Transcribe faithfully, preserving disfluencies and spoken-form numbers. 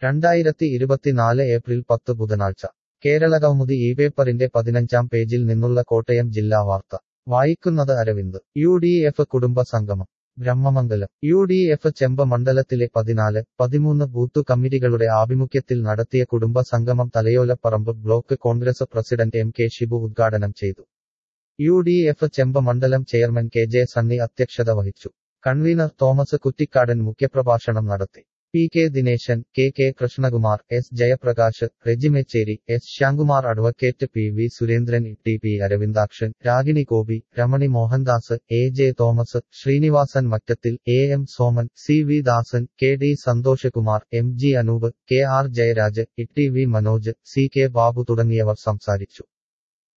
രണ്ടായിരത്തി ഇരുപത്തിനാല് ഏപ്രിൽ പത്ത് ബുധനാഴ്ച കേരളകൗമുദി ഈ പേപ്പറിന്റെ പതിനഞ്ചാം പേജിൽ നിന്നുള്ള കോട്ടയം ജില്ലാ വാർത്ത വായിക്കുന്നത് അരവിന്ദ്. യു ഡി എഫ് കുടുംബ സംഗമം Brahmamangalam. U D F Chempu മണ്ഡലത്തിലെ പതിനാല് പതിമൂന്ന് ബൂത്തു കമ്മിറ്റികളുടെ ആഭിമുഖ്യത്തിൽ നടത്തിയ കുടുംബ സംഗമം Thalayolaparambu block Congress president M K Shibu ഉദ്ഘാടനം ചെയ്തു. യു ഡി എഫ് ചെമ്പ മണ്ഡലം ചെയർമാൻ കെ ജെ സണ്ണി അധ്യക്ഷത വഹിച്ചു. കൺവീനർ തോമസ് കുറ്റിക്കാടൻ മുഖ്യപ്രഭാഷണം നടത്തി. P K Dineshan, K K Krishnakumar, S Jayaprakash, Rejimechery, S Shyamkumar, advocate P V Surendran, T P Aravindakshan, Ragini Gopi, Ramani Mohandas, A J Thomas, Srinivasan Mattathil, A M Soman, C V Dasan, K D Santhoshkumar, M G Anoop, K R Jayaraj, T V Manoj, C K Babu തുടങ്ങിയവർ സംസാരിച്ചു.